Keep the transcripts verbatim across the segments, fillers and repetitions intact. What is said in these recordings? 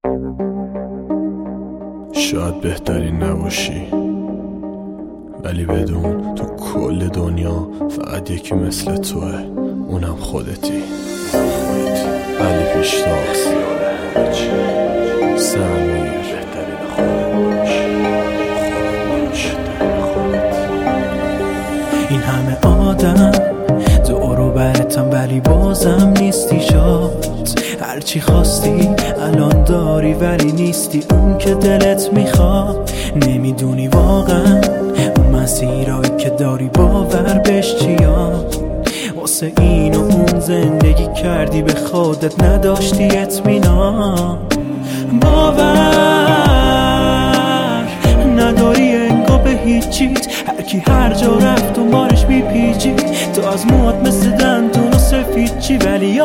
شاید بهترین نباشی، ولی بدون تو کل دنیا فقط یکی مثل توه، اونم خودتی. علی پیشتاز سمیر بهترین خودش این همه آدم دورو برتم ولی بازم نیستی شاد. هرچی خواستی الان داری ولی نیستی اون که دلت میخواد. نمیدونی واقعا اون مسیرایی که داری باور بهش چیاد. واسه این و اون زندگی کردی به خودت نداشتی اطمینان. باور نداری انگار به هیچیت، هر کی هر جا رفت و مارش میپیچید. تو از موات مثل دندون و سفید چی، ولی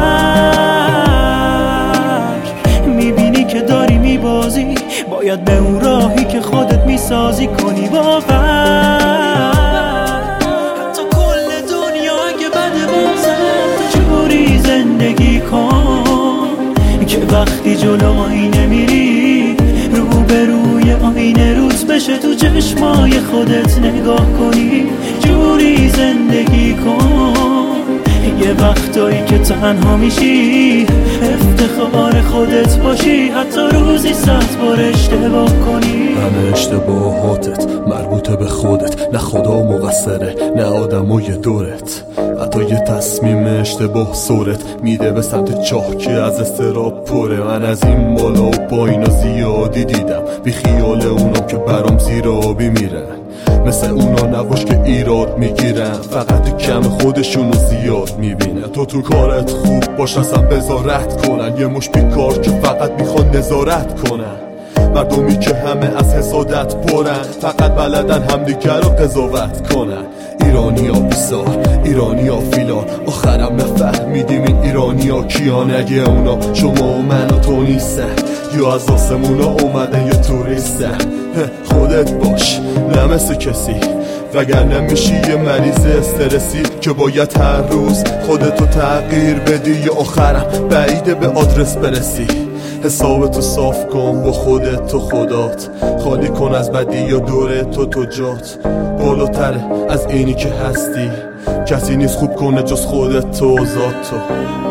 آخر میبینی که داری میبازی. باید به اون راهی که خودت میسازی کنی باور. حتی کل دنیا اگه بده بازم تو جوری زندگی کن که وقتی جلو آینه میری رو به روی آینه روز بشه تو چشمای خودت نگاه کنی. جوری زندگی کن یه وقتایی که تنها میشی افتخار خودت باشی، حتی روزی صد بار اشتباه کنی. همه اشتباهاتت مربوطه به خودت، نه خدا مقصره نه آدمای دورت. حتی یه تصمیم اشتباه سرت میده به سمت چاه که از استراب پره. من از این بالا و پایینا زیادی دیدم، بی خیال اونم که برام زیر آبی میرن. مثل اونا نباش که ایراد میگیرن، فقط کم خودشونو زیاد میبینن. تو تو کارت خوب باش اصلا بذارت کنن، یه مش بیکار که فقط میخوان نظارت کنن. مردمی که همه از حسادت پرن، فقط بلدن همدیگر رو قضاوت کنن. ایرانی ها بیسار، ایرانی ها فیلان، آخرم نفهمیدیم این ایرانی ها کیان. اگه اونا شما و من و تو نیستن، یا از آسمونا اومدن یا توریستن. خودت باش نه مثل کسی، وگرنه میشی یه مریض استرسی که باید هر روز خودتو تغییر بدی. یا آخرم بعیده به آدرس برسی. حسابتو صاف کن با خودت تو خدات، خالی کن از بدی یا دوره تو تو جات. بالاتره از اینی که هستی، کسی نیست خوب کنه جز خودت تو و ذات تو.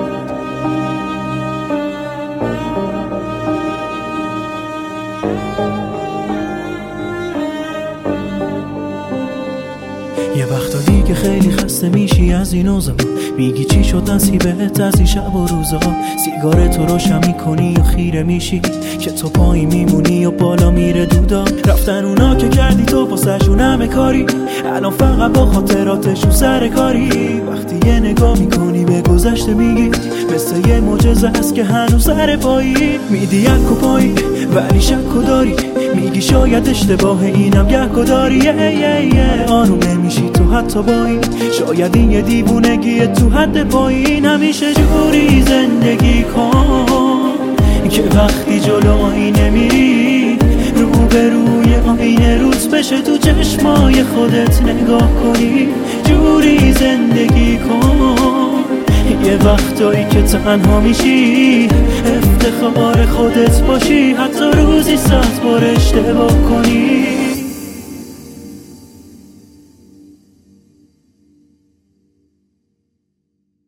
یه وقتا دیگه خیلی خسته میشی از این اوضاع، میگی چی شد نصیبت از این شب و روزا. سیگار تو روشن میکنی و خیره میشی که تو پایی میمونی و بالا میره دودا. رفتن اونا که کردی تو پاسشون همه کاری، الان فقط با خاطراتشون سر کاری. وقتی یه نگاه میکنی به گذشته میگی مثل یه معجزه است که هنوز سر پایی. میدی یک و پایی ولی شک و داری، میگی شاید اشتباه اینم یک و داری. آروم نمیشی تو حتی با این، شاید این یه دیوونگی تو حد پایین. همیشه جوری زندگی کن که وقتی جلو آینه میری رو به روی آینه روز بشه تو چشمای خودت نگاه کنی. جوری زندگی کن یه وقتایی که تنها میشی افتخار خودت باشی، حتی روزی صد بار اشتباه کنی.